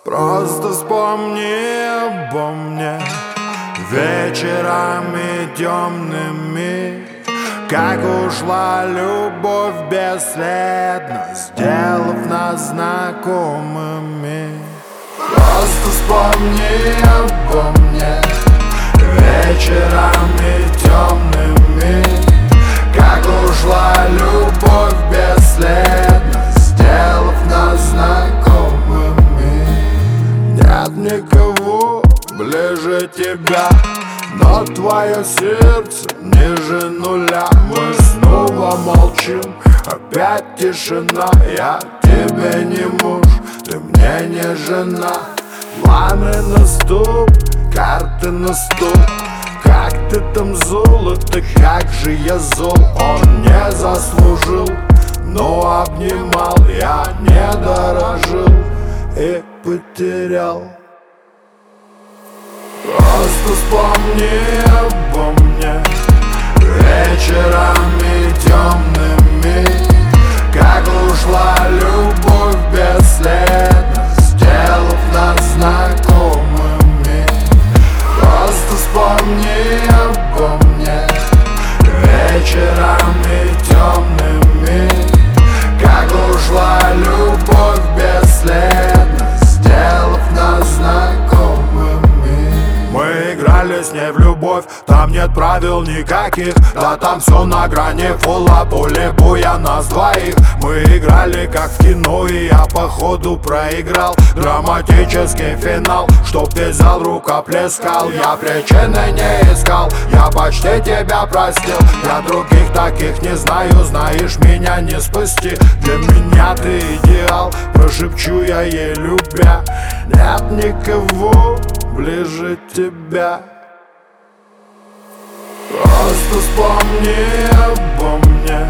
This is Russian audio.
Просто вспомни обо мне вечерами темными, как ушла любовь бесследно, сделав нас знакомыми. Просто вспомни обо мне вечерами темными, как ушла любовь бесследно, сделав нас знакомыми. Нет никого ближе тебя, но твое сердце ниже нуля. Мы снова молчим, опять тишина. Я тебе не муж, ты мне не жена. Планы на стук, карты на стол. Как ты там золото, как же я зол. Он не заслужил, но обнимал. Я не дорожил и потерял. Просто вспомни обо мне вечерами темными, как ушла любовь бесследно, сделав нас знакомыми. Просто вспомни обо мне вечерами темными, как ушла любовь бесследно, сделав нас знакомыми. Мы играли с ней в любовь, там нет правил никаких. Да там все на грани фола, поле боя нас двоих. Мы играли как в кино, и я походу проиграл драматический финал, чтоб весь зал рукоплескал. Я причины не искал, я почти тебя простил. Я других таких не знаю, знаешь, меня не спасти. Для меня ты идеал, прошепчу я ей любя. Нет никого ближе тебя. Просто вспомни обо мне